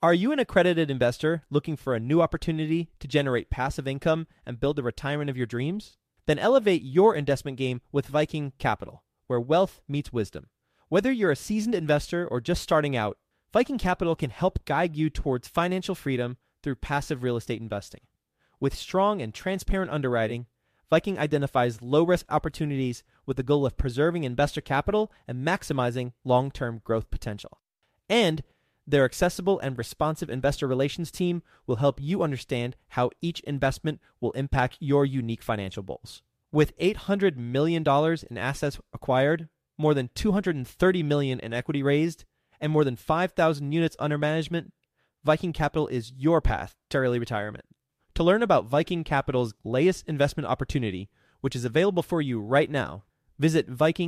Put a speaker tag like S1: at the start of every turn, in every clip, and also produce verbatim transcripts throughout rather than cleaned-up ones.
S1: Are you an accredited investor looking for a new opportunity to generate passive income and build the retirement of your dreams? Then elevate your investment game with Viking Capital, where wealth meets wisdom. Whether you're a seasoned investor or just starting out, Viking Capital can help guide you towards financial freedom through passive real estate investing. With strong and transparent underwriting, Viking identifies low-risk opportunities with the goal of preserving investor capital and maximizing long-term growth potential. And their accessible and responsive investor relations team will help you understand how each investment will impact your unique financial goals. With eight hundred million dollars in assets acquired, more than two hundred thirty million dollars in equity raised, and more than five thousand units under management, Viking Capital is your path to early retirement. To learn about Viking Capital's latest investment opportunity, which is available for you right now, visit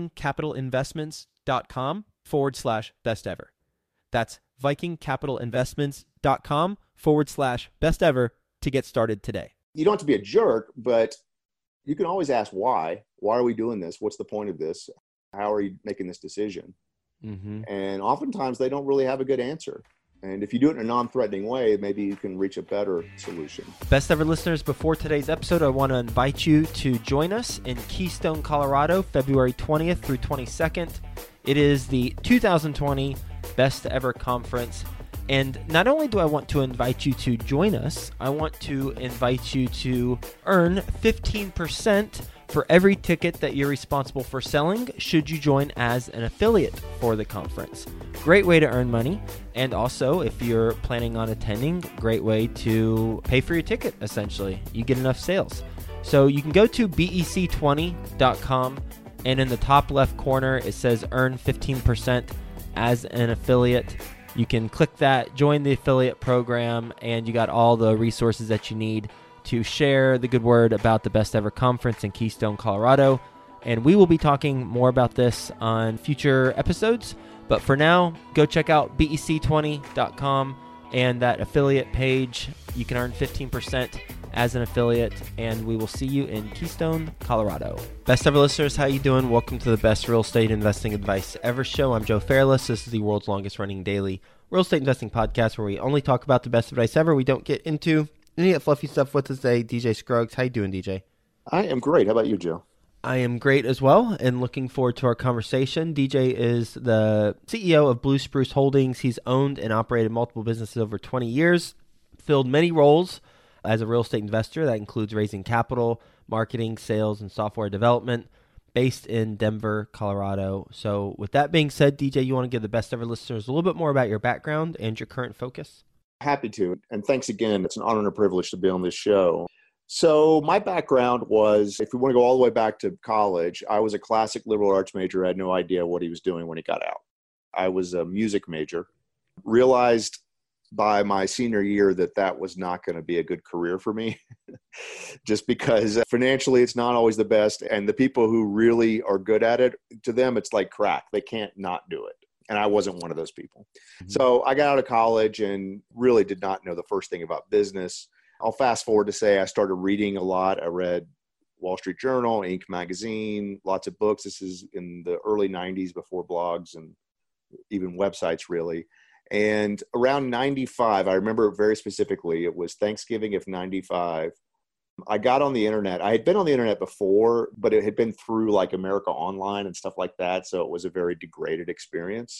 S1: vikingcapitalinvestments.com forward slash best ever. That's vikingcapitalinvestments.com forward slash best ever to get started today.
S2: You don't have to be a jerk, but you can always ask why. Why are we doing this? What's the point of this? How are you making this decision? Mm-hmm. And oftentimes they don't really have a good answer. And if you do it in a non-threatening way, maybe you can reach a better solution.
S1: Best ever listeners, before today's episode, I want to invite you to join us in Keystone, Colorado, February twentieth through twenty-second. It is the two thousand twenty Best Ever Conference. And not only do I want to invite you to join us, I want to invite you to earn fifteen percent for every ticket that you're responsible for selling should you join as an affiliate for the conference. Great way to earn money. And also, if you're planning on attending, great way to pay for your ticket, essentially. You get enough sales. So you can go to B E C twenty dot com, and in the top left corner, it says earn fifteen percent as an affiliate. You can click that, join the affiliate program, and you got all the resources that you need to share the good word about the Best Ever Conference in Keystone, Colorado. And we will be talking more about this on future episodes. But for now, go check out B E C twenty dot com and that affiliate page. You can earn fifteen percent as an affiliate, and we will see you in Keystone, Colorado. Best Ever listeners, how you doing? Welcome to the Best Real Estate Investing Advice Ever show. I'm Joe Fairless. This is the world's longest running daily real estate investing podcast where we only talk about the best advice ever. We don't get into any of that fluffy stuff. What to say? D J Scruggs, how you doing, D J?
S2: I am great. How about you, Joe?
S1: I am great as well, and looking forward to our conversation. D J is the C E O of Blue Spruce Holdings. He's owned and operated multiple businesses over twenty years, filled many roles as a real estate investor. That includes raising capital, marketing, sales, and software development, based in Denver, Colorado. So with that being said, D J, you want to give the Best Ever listeners a little bit more about your background and your current focus?
S2: Happy to. And thanks again. It's an honor and a privilege to be on this show. So my background was, if we want to go all the way back to college, I was a classic liberal arts major. I had no idea what he was doing when he got out. I was a music major. Realized by my senior year that that was not going to be a good career for me, just because financially it's not always the best. And the people who really are good at it, to them, it's like crack. They can't not do it. And I wasn't one of those people. Mm-hmm. So I got out of college and really did not know the first thing about business. I'll fast forward to say I started reading a lot. I read Wall Street Journal, Inc magazine, lots of books. This is in the early nineties, before blogs and even websites, really. And around ninety-five, I remember it very specifically, it was Thanksgiving of ninety-five. I got on the internet. I had been on the internet before, but it had been through like America Online and stuff like that. So it was a very degraded experience.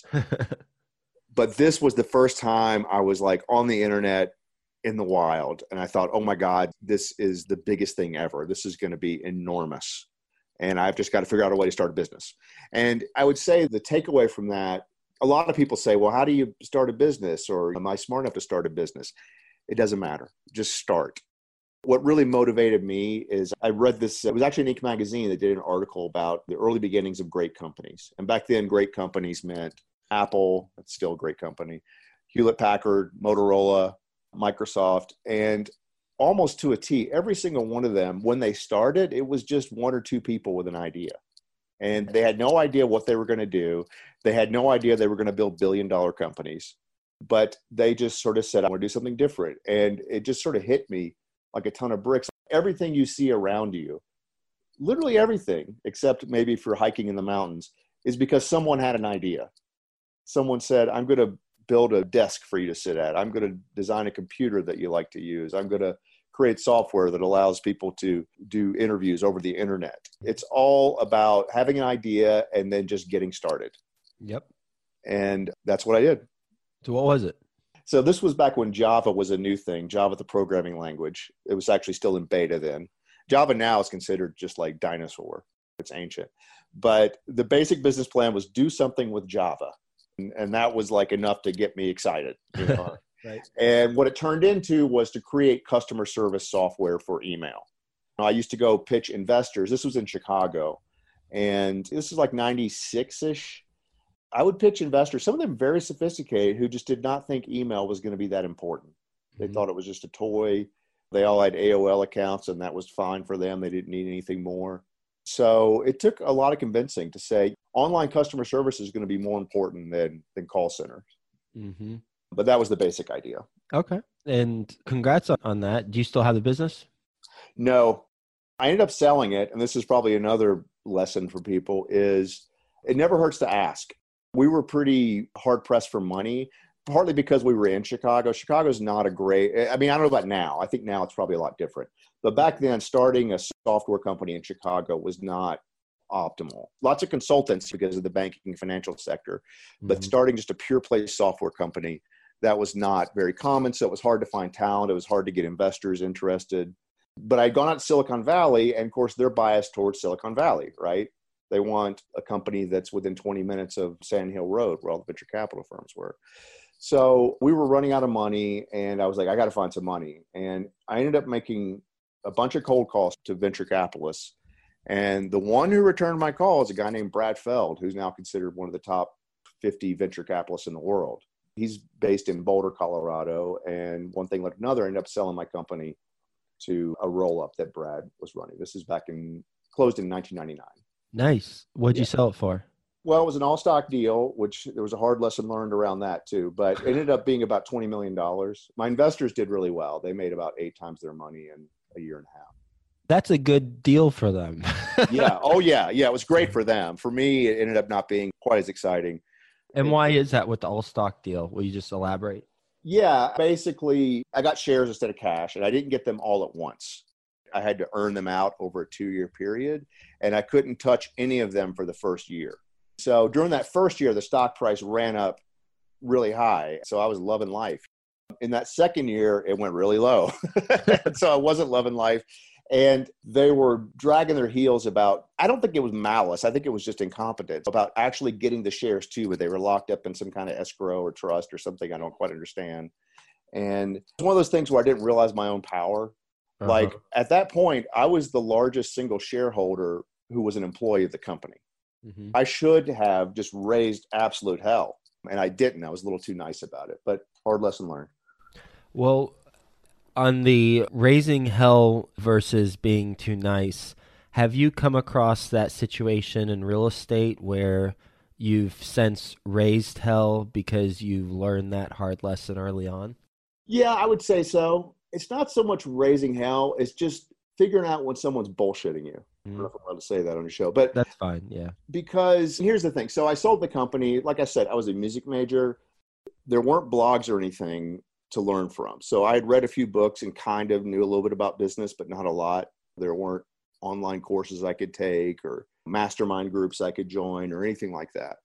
S2: But this was the first time I was like on the internet in the wild. And I thought, oh my God, this is the biggest thing ever. This is going to be enormous. And I've just got to figure out a way to start a business. And I would say the takeaway from that, a lot of people say, well, how do you start a business? Or am I smart enough to start a business? It doesn't matter. Just start. What really motivated me is I read this, it was actually an Inc magazine that did an article about the early beginnings of great companies. And back then, great companies meant Apple, that's still a great company, Hewlett-Packard, Motorola, Microsoft, and almost to a T, every single one of them, when they started, it was just one or two people with an idea. And they had no idea what they were going to do. They had no idea they were going to build billion dollar companies, but they just sort of said, I want to do something different. And it just sort of hit me like a ton of bricks. Everything you see around you, literally everything, except maybe for hiking in the mountains, is because someone had an idea. Someone said, I'm going to build a desk for you to sit at. I'm going to design a computer that you like to use. I'm going to create software that allows people to do interviews over the internet. It's all about having an idea and then just getting started.
S1: Yep.
S2: And that's what I did.
S1: So what was it?
S2: So this was back when Java was a new thing, Java, the programming language. It was actually still in beta then. Java now is considered just like dinosaur. It's ancient. But the basic business plan was do something with Java. And, and that was like enough to get me excited. You know?
S1: Right.
S2: And what it turned into was to create customer service software for email. I used to go pitch investors. This was in Chicago. And this is like ninety-six-ish. I would pitch investors, some of them very sophisticated, who just did not think email was going to be that important. They mm-hmm. thought it was just a toy. They all had A O L accounts, and that was fine for them. They didn't need anything more. So it took a lot of convincing to say online customer service is going to be more important than, than call centers. Mm-hmm. But that was the basic idea.
S1: Okay. And congrats on that. Do you still have the business?
S2: No. I ended up selling it, and this is probably another lesson for people, is it never hurts to ask. We were pretty hard pressed for money, partly because we were in Chicago. Chicago's not a great, I mean, I don't know about now. I think now it's probably a lot different. But back then, starting a software company in Chicago was not optimal. Lots of consultants because of the banking and financial sector, but mm-hmm. starting just a pure play software company, that was not very common. So it was hard to find talent. It was hard to get investors interested. But I'd gone out to Silicon Valley, and of course, they're biased towards Silicon Valley, right? They want a company that's within twenty minutes of Sand Hill Road, where all the venture capital firms were. So we were running out of money, and I was like, I got to find some money. And I ended up making a bunch of cold calls to venture capitalists. And the one who returned my call is a guy named Brad Feld, who's now considered one of the top fifty venture capitalists in the world. He's based in Boulder, Colorado. And one thing like another, I ended up selling my company to a roll-up that Brad was running. This is back in, closed in nineteen ninety-nine.
S1: Nice. What'd yeah. you sell it for?
S2: Well, it was an all-stock deal, which there was a hard lesson learned around that too, but it ended up being about twenty million dollars. My investors did really well. They made about eight times their money in a year and a half.
S1: That's a good deal for them.
S2: yeah. Oh, yeah. Yeah. It was great for them. For me, it ended up not being quite as exciting.
S1: And why is that with the all-stock deal? Will you just elaborate?
S2: Yeah. Basically, I got shares instead of cash, and I didn't get them all at once. I had to earn them out over a two-year period, and I couldn't touch any of them for the first year. So during that first year, the stock price ran up really high. So I was loving life. In that second year, it went really low. So I wasn't loving life. And they were dragging their heels about, I don't think it was malice. I think it was just incompetence about actually getting the shares too, but they were locked up in some kind of escrow or trust or something I don't quite understand. And it's one of those things where I didn't realize my own power. Uh-huh. Like at that point, I was the largest single shareholder who was an employee of the company. Mm-hmm. I should have just raised absolute hell, and I didn't. I was a little too nice about it, but hard lesson learned.
S1: Well, on the raising hell versus being too nice, have you come across that situation in real estate where you've since raised hell because you've learned that hard lesson early on?
S2: Yeah, I would say so. It's not so much raising hell. It's just figuring out when someone's bullshitting you. Mm. I don't know if I'm allowed to say that on your show, but
S1: that's fine. Yeah.
S2: Because here's the thing. So I sold the company. Like I said, I was a music major. There weren't blogs or anything to learn from. So I had read a few books and kind of knew a little bit about business, but not a lot. There weren't online courses I could take or mastermind groups I could join or anything like that.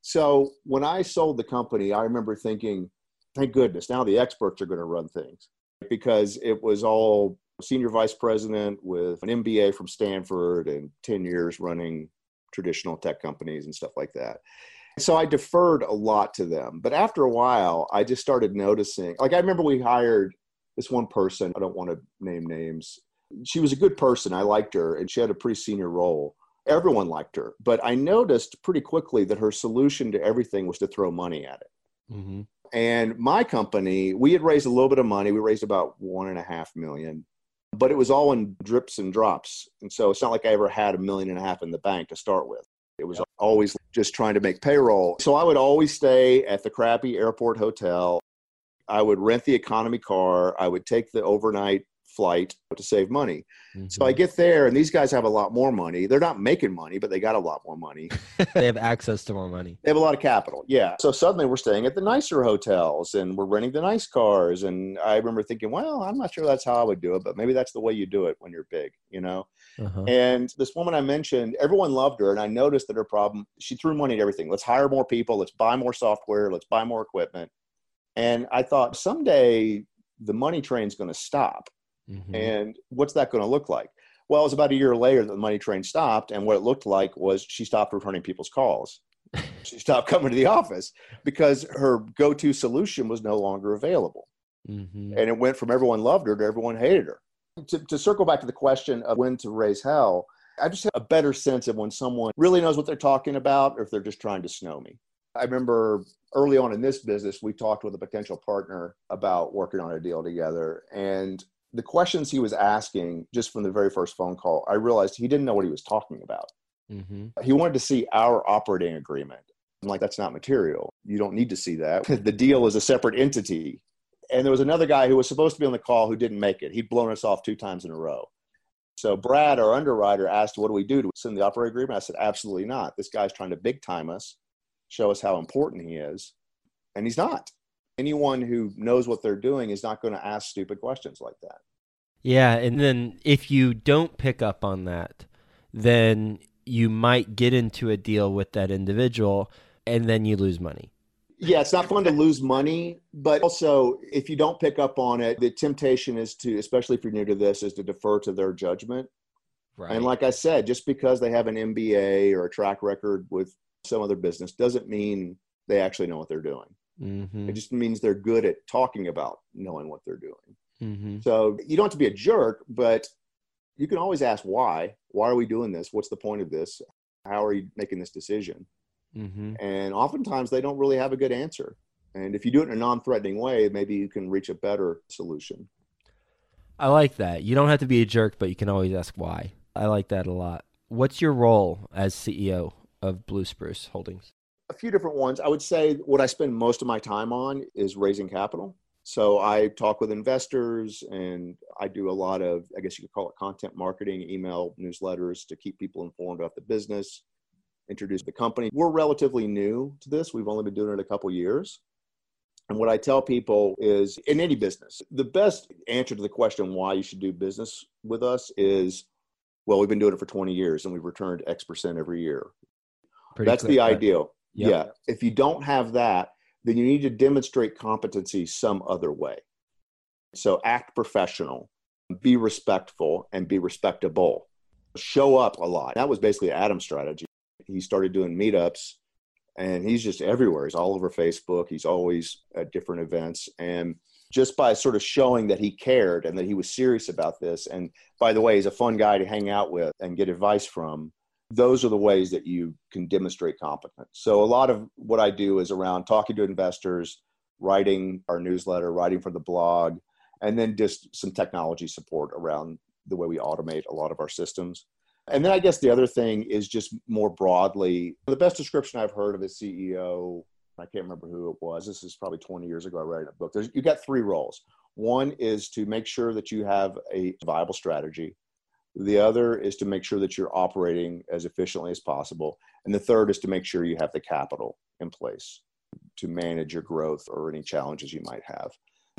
S2: So when I sold the company, I remember thinking, thank goodness, now the experts are going to run things, because it was all senior vice president with an M B A from Stanford and ten years running traditional tech companies and stuff like that. So I deferred a lot to them. But after a while, I just started noticing, like I remember we hired this one person. I don't want to name names. She was a good person. I liked her, and she had a pretty senior role. Everyone liked her. But I noticed pretty quickly that her solution to everything was to throw money at it. Mm-hmm. And my company, we had raised a little bit of money. We raised about one and a half million, but it was all in drips and drops. And so it's not like I ever had a million and a half in the bank to start with. It was always just trying to make payroll. So I would always stay at the crappy airport hotel. I would rent the economy car. I would take the overnight flight to save money.
S1: Mm-hmm.
S2: So I get there and these guys have a lot more money. They're not making money, but they got a lot more money.
S1: They have access to more money.
S2: They have a lot of capital. Yeah. So suddenly we're staying at the nicer hotels and we're renting the nice cars. And I remember thinking, well, I'm not sure that's how I would do it, but maybe that's the way you do it when you're big, you know? Uh-huh. And this woman I mentioned, everyone loved her. And I noticed that her problem, she threw money at everything. Let's hire more people. Let's buy more software. Let's buy more equipment. And I thought someday the money train's going to stop. Mm-hmm. And what's that going to look like? Well, it was about a year later that the money train stopped. And what it looked like was she stopped returning people's calls. She stopped coming to the office because her go-to solution was no longer available. Mm-hmm. And it went from everyone loved her to everyone hated her. To, to circle back to the question of when to raise hell, I just have a better sense of when someone really knows what they're talking about or if they're just trying to snow me. I remember early on in this business, we talked with a potential partner about working on a deal together. And the questions he was asking just from the very first phone call, I realized he didn't know what he was talking about. Mm-hmm. He wanted to see our operating agreement. I'm like, that's not material. You don't need to see that. The deal is a separate entity. And there was another guy who was supposed to be on the call who didn't make it. He'd blown us off two times in a row. So Brad, our underwriter, asked, what do we do? Do we send the operating agreement? I said, absolutely not. This guy's trying to big time us, show us how important he is. And he's not. Anyone who knows what they're doing is not going to ask stupid questions like that.
S1: Yeah. And then if you don't pick up on that, then you might get into a deal with that individual and then you lose money.
S2: Yeah, it's not fun to lose money, but also if you don't pick up on it, the temptation is to, especially if you're new to this, is to defer to their judgment. Right. And like I said, just because they have an M B A or a track record with some other business doesn't mean they actually know what they're doing. Mm-hmm. It just means they're good at talking about knowing what they're doing. Mm-hmm. So you don't have to be a jerk, but you can always ask why. Why are we doing this? What's the point of this? How are you making this decision? Mm-hmm. And oftentimes they don't really have a good answer. And if you do it in a non-threatening way, maybe you can reach a better solution.
S1: I like that. You don't have to be a jerk, but you can always ask why. I like that a lot. What's your role as C E O of Blue Spruce Holdings?
S2: A few different ones. I would say what I spend most of my time on is raising capital. So I talk with investors and I do a lot of, I guess you could call it content marketing, email newsletters to keep people informed about the business, introduce the company. We're relatively new to this. We've only been doing it a couple years. And what I tell people is in any business, the best answer to the question why you should do business with us is, well, we've been doing it for twenty years and we've returned X percent every year. Pretty That's the ideal. Yep. Yeah. If you don't have that, then you need to demonstrate competency some other way. So act professional, be respectful, and be respectable. Show up a lot. That was basically Adam's strategy. He started doing meetups and he's just everywhere. He's all over Facebook. He's always at different events. And just by sort of showing that he cared and that he was serious about this, and by the way, he's a fun guy to hang out with and get advice from, those are the ways that you can demonstrate competence. So a lot of what I do is around talking to investors, writing our newsletter, writing for the blog, and then just some technology support around the way we automate a lot of our systems. And then I guess the other thing is just more broadly, the best description I've heard of a C E O, I can't remember who it was. This is probably twenty years ago. I read a book. There's, you got three roles. One is to make sure that you have a viable strategy. The other is to make sure that you're operating as efficiently as possible. And the third is to make sure you have the capital in place to manage your growth or any challenges you might have.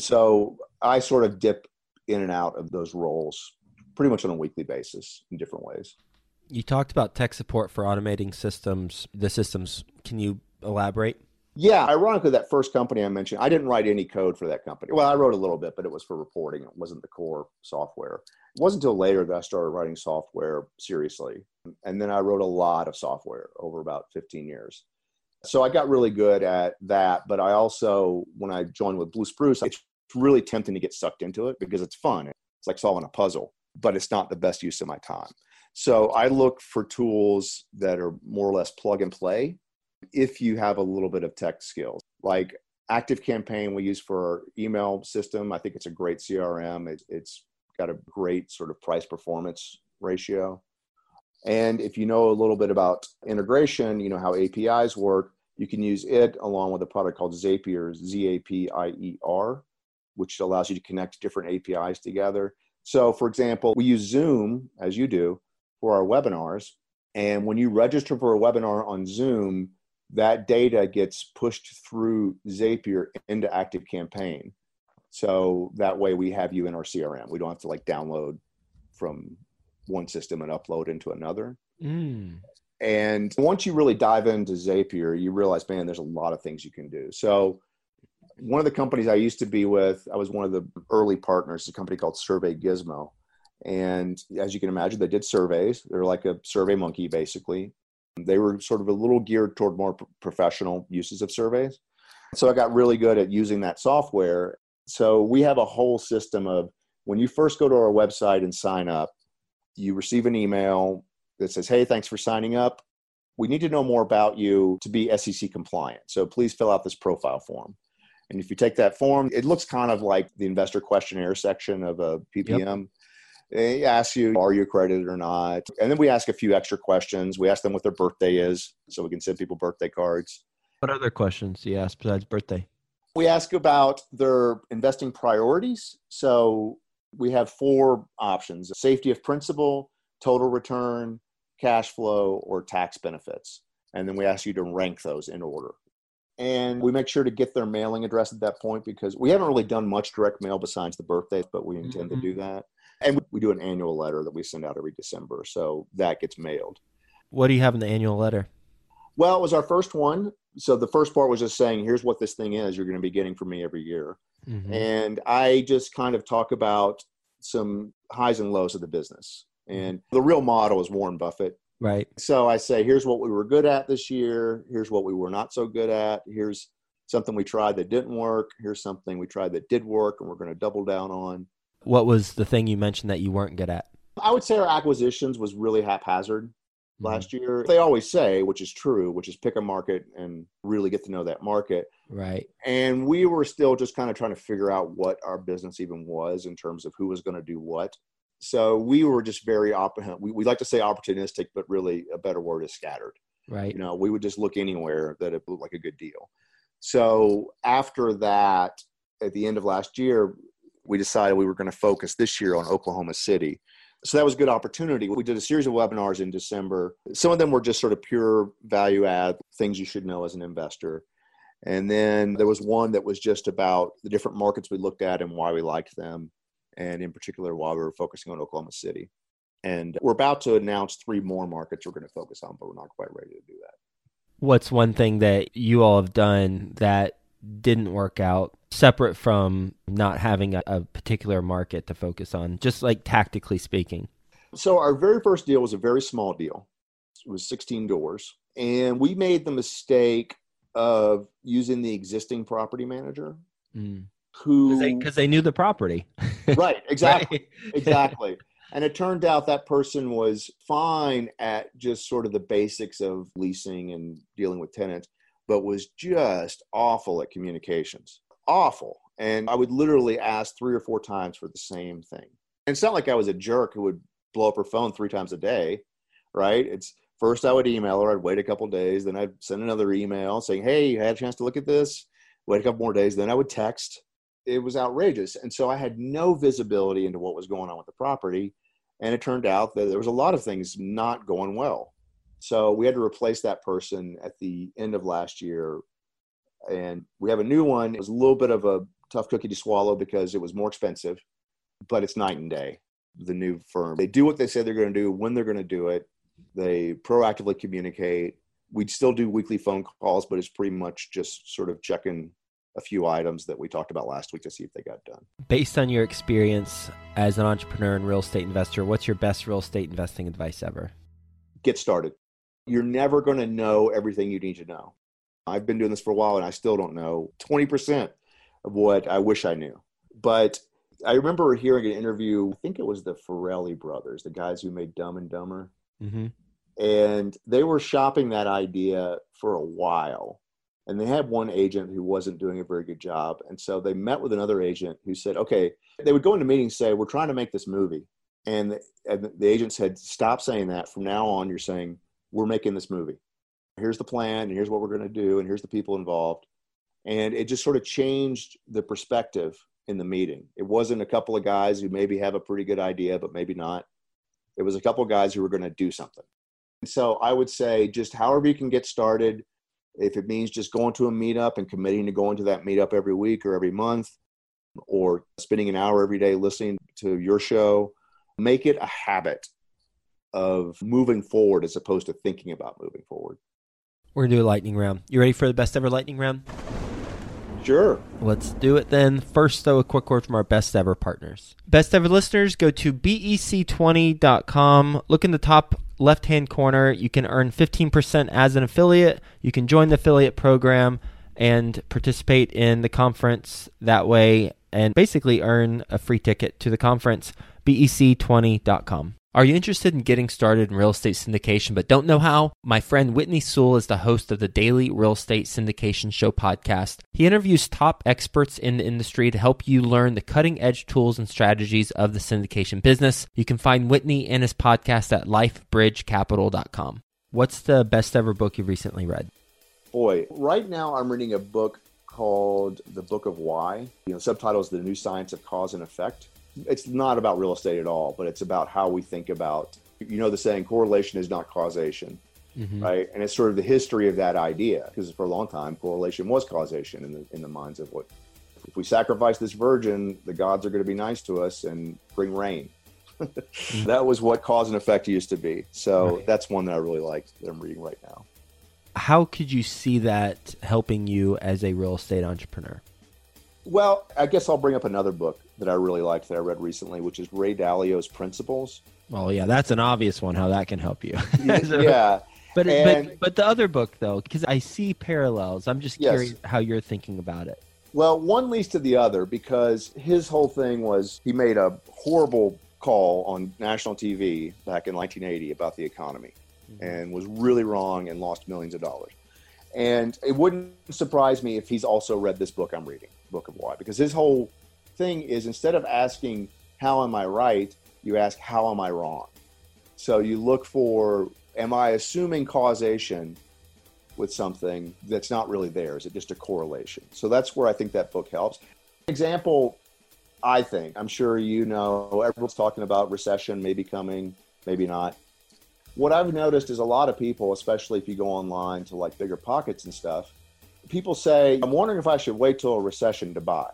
S2: So I sort of dip in and out of those roles pretty much on a weekly basis in different ways.
S1: You talked about tech support for automating systems, the systems. Can you elaborate?
S2: Yeah, ironically, that first company I mentioned, I didn't write any code for that company. Well, I wrote a little bit, but it was for reporting. It wasn't the core software. It wasn't until later that I started writing software seriously. And then I wrote a lot of software over about fifteen years. So I got really good at that. But I also, when I joined with Blue Spruce, it's really tempting to get sucked into it because it's fun. It's like solving a puzzle, but it's not the best use of my time. So I look for tools that are more or less plug and play if you have a little bit of tech skills. Like ActiveCampaign we use for our email system. I think it's a great C R M. It, it's got a great sort of price performance ratio. And if you know a little bit about integration, you know how A P Is work, you can use it along with a product called Zapier, Z A P I E R, which allows you to connect different A P Is together. So, for example, we use Zoom, as you do, for our webinars. And when you register for a webinar on Zoom, that data gets pushed through Zapier into ActiveCampaign. So that way we have you in our C R M. We don't have to like download from one system and upload into another.
S1: Mm.
S2: And once you really dive into Zapier, you realize, man, there's a lot of things you can do. So one of the companies I used to be with, I was one of the early partners, a company called Survey Gizmo. And as you can imagine, they did surveys. They're like a Survey Monkey, basically. They were sort of a little geared toward more professional uses of surveys. So I got really good at using that software. So we have a whole system of when you first go to our website and sign up, you receive an email that says, hey, thanks for signing up. We need to know more about you to be S E C compliant. So please fill out this profile form. And if you take that form, it looks kind of like the investor questionnaire section of a P P M. Yep. It asks you, are you accredited or not? And then we ask a few extra questions. We ask them what their birthday is, so we can send people birthday cards.
S1: What other questions do you ask besides birthday?
S2: We ask about their investing priorities. So we have four options: safety of principal, total return, cash flow, or tax benefits. And then we ask you to rank those in order. And we make sure to get their mailing address at that point, because we haven't really done much direct mail besides the birthdays, but we intend mm-hmm. to do that. And we do an annual letter that we send out every December. So that gets mailed.
S1: What do you have in the annual letter?
S2: Well, it was our first one. So the first part was just saying, here's what this thing is you're going to be getting from me every year. Mm-hmm. And I just kind of talk about some highs and lows of the business. And the real model is Warren Buffett.
S1: Right.
S2: So I say, here's what we were good at this year. Here's what we were not so good at. Here's something we tried that didn't work. Here's something we tried that did work, and we're going to double down on.
S1: What was the thing you mentioned that you weren't good at?
S2: I would say our acquisitions was really haphazard mm-hmm. last year. They always say, which is true, which is pick a market and really get to know that market.
S1: Right.
S2: And we were still just kind of trying to figure out what our business even was in terms of who was going to do what. So we were just very, op- we, we like to say opportunistic, but really a better word is scattered.
S1: Right.
S2: You know, we would just look anywhere that it looked like a good deal. So after that, at the end of last year, we decided we were going to focus this year on Oklahoma City. So that was a good opportunity. We did a series of webinars in December. Some of them were just sort of pure value add, things you should know as an investor. And then there was one that was just about the different markets we looked at and why we liked them. And in particular, why we were focusing on Oklahoma City. And we're about to announce three more markets we're going to focus on, but we're not quite ready to do that.
S1: What's one thing that you all have done that didn't work out, separate from not having a, a particular market to focus on, just like tactically speaking?
S2: So our very first deal was a very small deal. It was sixteen doors. And we made the mistake of using the existing property manager. Mm. Who,
S1: because they, they knew the property.
S2: Right, exactly, right. exactly. And it turned out that person was fine at just sort of the basics of leasing and dealing with tenants, but was just awful at communications. Awful. And I would literally ask three or four times for the same thing. And it's not like I was a jerk who would blow up her phone three times a day, right? It's first I would email her, I'd wait a couple of days, then I'd send another email saying, hey, you had a chance to look at this? Wait a couple more days, then I would text. It was outrageous. And so I had no visibility into what was going on with the property. And it turned out that there was a lot of things not going well. So we had to replace that person at the end of last year. And we have a new one. It was a little bit of a tough cookie to swallow because it was more expensive, but it's night and day. The new firm, they do what they say they're going to do when they're going to do it. They proactively communicate. We'd still do weekly phone calls, but it's pretty much just sort of checking a few items that we talked about last week to see if they got done.
S1: Based on your experience as an entrepreneur and real estate investor, what's your best real estate investing advice ever?
S2: Get started. You're never going to know everything you need to know. I've been doing this for a while and I still don't know twenty percent of what I wish I knew. But I remember hearing an interview, I think it was the Farrelly brothers, the guys who made Dumb and Dumber. Mm-hmm. And they were shopping that idea for a while. And they had one agent who wasn't doing a very good job. And so they met with another agent who said, okay, they would go into meetings and say, we're trying to make this movie. And the, and the agent said, stop saying that. From now on, you're saying, we're making this movie. Here's the plan, and here's what we're going to do, and here's the people involved. And it just sort of changed the perspective in the meeting. It wasn't a couple of guys who maybe have a pretty good idea, but maybe not. It was a couple of guys who were going to do something. And so I would say just however you can get started, if it means just going to a meetup and committing to going to that meetup every week or every month, or spending an hour every day listening to your show, make it a habit of moving forward as opposed to thinking about moving forward.
S1: We're going to do a lightning round. You ready for the best ever lightning round?
S2: Sure.
S1: Let's do it then. First, though, a quick word from our best ever partners. Best ever listeners, go to B E C twenty dot com. Look in the top left-hand corner. You can earn fifteen percent as an affiliate. You can join the affiliate program and participate in the conference that way and basically earn a free ticket to the conference. B E C twenty dot com. Are you interested in getting started in real estate syndication but don't know how? My friend Whitney Sewell is the host of the Daily Real Estate Syndication Show podcast. He interviews top experts in the industry to help you learn the cutting-edge tools and strategies of the syndication business. You can find Whitney and his podcast at life bridge capital dot com. What's the best ever book you've recently read?
S2: Boy, right now I'm reading a book called The Book of Why. You know, subtitle is The New Science of Cause and Effect. It's not about real estate at all, but it's about how we think about, you know, the saying correlation is not causation, mm-hmm. right? And it's sort of the history of that idea, because for a long time, correlation was causation in the in the minds of what, if we sacrifice this virgin, the gods are going to be nice to us and bring rain. mm-hmm. That was what cause and effect used to be. So right. That's one that I really like that I'm reading right now.
S1: How could you see that helping you as a real estate entrepreneur?
S2: Well, I guess I'll bring up another book that I really liked that I read recently, which is Ray Dalio's Principles.
S1: Well, yeah, that's an obvious one, how that can help you.
S2: yeah.
S1: But,
S2: and,
S1: but but the other book, though, because I see parallels. I'm just curious yes. how you're thinking about it.
S2: Well, one leads to the other, because his whole thing was he made a horrible call on national T V back in nineteen eighty about the economy mm-hmm. and was really wrong and lost millions of dollars. And it wouldn't surprise me if he's also read this book I'm reading, Book of Why, because his whole thing is instead of asking, how am I right, you ask, how am I wrong? So you look for, am I assuming causation with something that's not really there? Is it just a correlation? So that's where I think that book helps. Example, I think, I'm sure you know, everyone's talking about recession maybe coming, maybe not. What I've noticed is a lot of people, especially if you go online to like Bigger Pockets and stuff, people say, I'm wondering if I should wait till a recession to buy.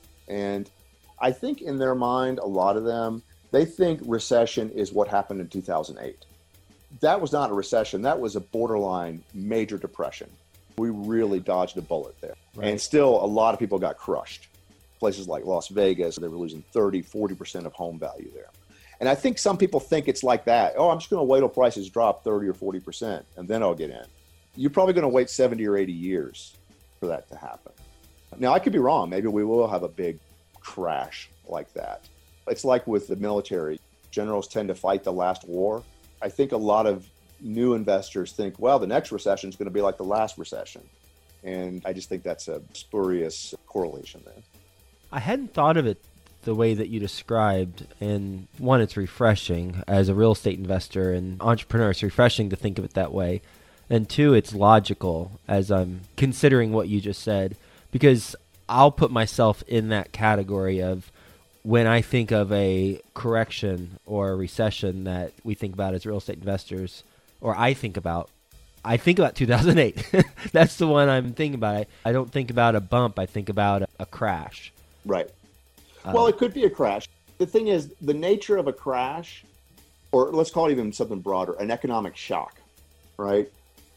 S2: And I think in their mind, a lot of them, they think recession is what happened in two thousand eight. That was not a recession. That was a borderline major depression. We really dodged a bullet there. Right. And still, a lot of people got crushed. Places like Las Vegas, they were losing thirty, forty percent of home value there. And I think some people think it's like that. Oh, I'm just going to wait till prices drop thirty or forty percent, and then I'll get in. You're probably going to wait seventy or eighty years for that to happen. Now, I could be wrong. Maybe we will have a big crash like that. It's like with the military. Generals tend to fight the last war. I think a lot of new investors think, well, the next recession is going to be like the last recession. And I just think that's a spurious correlation there.
S1: I hadn't thought of it the way that you described, and one, it's refreshing as a real estate investor and entrepreneur. It's refreshing to think of it that way. And two, it's logical as I'm considering what you just said, because I'll put myself in that category of when I think of a correction or a recession that we think about as real estate investors, or I think about, I think about two thousand eight. That's the one I'm thinking about. I, I don't think about a bump. I think about a, a crash.
S2: Right. Well, it could be a crash. The thing is, the nature of a crash, or let's call it even something broader, an economic shock, right?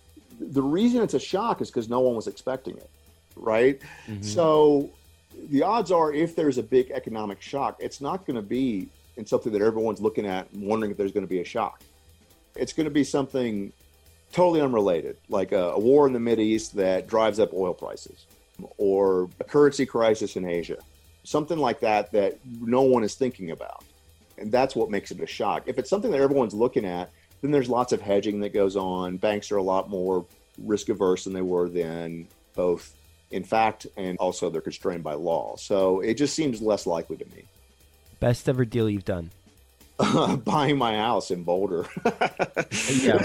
S2: The reason it's a shock is because no one was expecting it, right? Mm-hmm. So the odds are if there's a big economic shock, it's not going to be in something that everyone's looking at and wondering if there's going to be a shock. It's going to be something totally unrelated, like a, a war in the Mideast that drives up oil prices, or a currency crisis in Asia. Something like that that no one is thinking about. And that's what makes it a shock. If it's something that everyone's looking at, then there's lots of hedging that goes on. Banks are a lot more risk averse than they were then, both in fact and also they're constrained by law. So it just seems less likely to me.
S1: Best ever deal you've done?
S2: Uh, buying my house in Boulder.
S1: Yeah.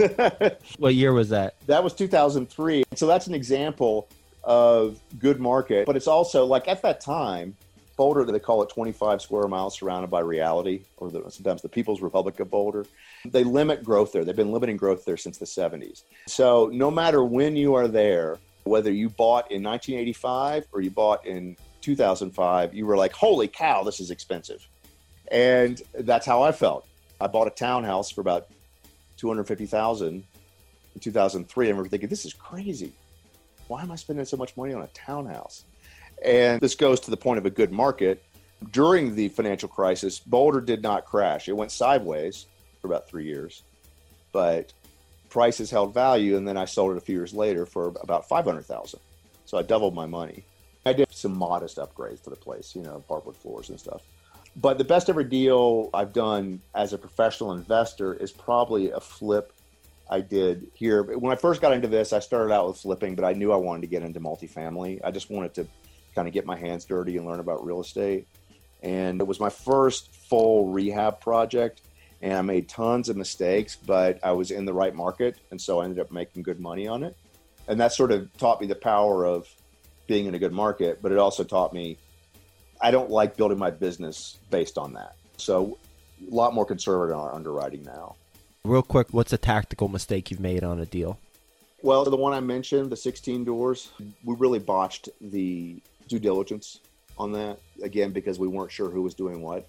S1: What year was that?
S2: That was two thousand three. So that's an example of good market, but it's also like at that time, Boulder, they call it twenty-five square miles surrounded by reality, or the, sometimes the People's Republic of Boulder. They limit growth there. They've been limiting growth there since the seventies. So no matter when you are there, whether you bought in nineteen eighty-five or you bought in two thousand five, you were like, holy cow, this is expensive. And that's how I felt. I bought a townhouse for about two hundred fifty thousand dollars in two thousand three. I remember thinking, this is crazy. Why am I spending so much money on a townhouse? And this goes to the point of a good market. During the financial crisis, Boulder did not crash. It went sideways for about three years, but prices held value. And then I sold it a few years later for about five hundred thousand dollars. So I doubled my money. I did some modest upgrades to the place, you know, hardwood floors and stuff. But the best ever deal I've done as a professional investor is probably a flip I did here. When I first got into this, I started out with flipping, but I knew I wanted to get into multifamily. I just wanted to kind of get my hands dirty and learn about real estate. And it was my first full rehab project, and I made tons of mistakes, but I was in the right market, and so I ended up making good money on it. And that sort of taught me the power of being in a good market, but it also taught me I don't like building my business based on that. So a lot more conservative on our underwriting now.
S1: Real quick, what's a tactical mistake you've made on a deal?
S2: Well, the one I mentioned, the sixteen doors, we really botched the due diligence on that, again, because we weren't sure who was doing what.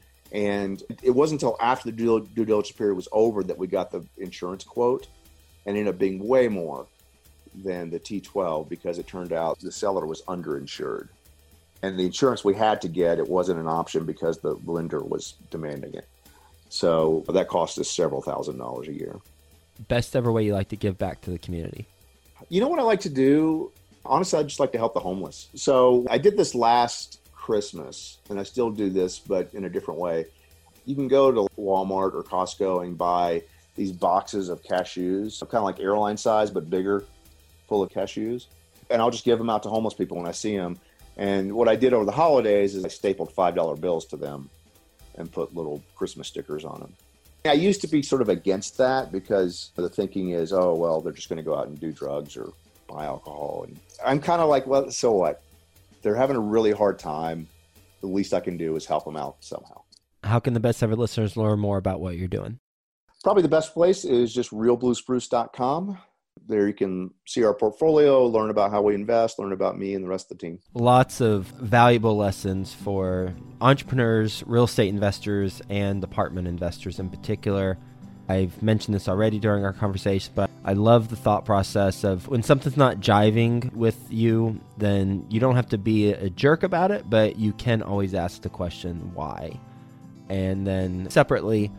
S2: And it wasn't until after the due, due diligence period was over that we got the insurance quote, and it ended up being way more than the T twelve because it turned out the seller was underinsured. And the insurance we had to get, it wasn't an option because the lender was demanding it. So that cost us several thousand dollars a year.
S1: Best ever way you like to give back to the community?
S2: You know what I like to do? Honestly, I just like to help the homeless. So I did this last Christmas, and I still do this, but in a different way. You can go to Walmart or Costco and buy these boxes of cashews, kind of like airline size, but bigger, full of cashews. And I'll just give them out to homeless people when I see them. And what I did over the holidays is I stapled five dollar bills to them and put little Christmas stickers on them. I used to be sort of against that because the thinking is, oh, well, they're just going to go out and do drugs or buy alcohol. And I'm kind of like, well, so what? They're having a really hard time. The least I can do is help them out somehow.
S1: How can the Best Ever listeners learn more about what you're doing?
S2: Probably the best place is just real blue spruce dot com. There you can see our portfolio, learn about how we invest, learn about me and the rest of the team.
S1: Lots of valuable lessons for entrepreneurs, real estate investors, and apartment investors in particular. I've mentioned this already during our conversation, but I love the thought process of when something's not jiving with you, then you don't have to be a jerk about it, but you can always ask the question, why? And then separately,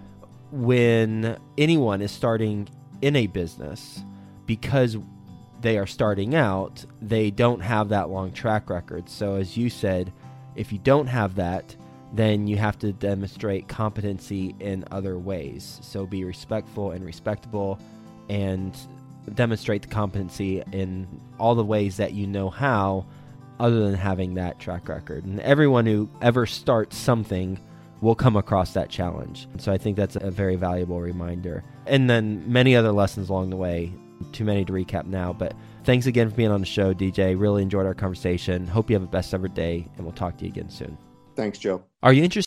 S1: when anyone is starting in a business, because they are starting out, they don't have that long track record. So as you said, if you don't have that, then you have to demonstrate competency in other ways. So be respectful and respectable and demonstrate the competency in all the ways that you know how, other than having that track record. And everyone who ever starts something will come across that challenge. So I think that's a very valuable reminder. And then many other lessons along the way. Too many to recap now, but thanks again for being on the show, D J. Really enjoyed our conversation. Hope you have a best ever day, and we'll talk to you again soon.
S2: Thanks, Joe.
S1: Are you interested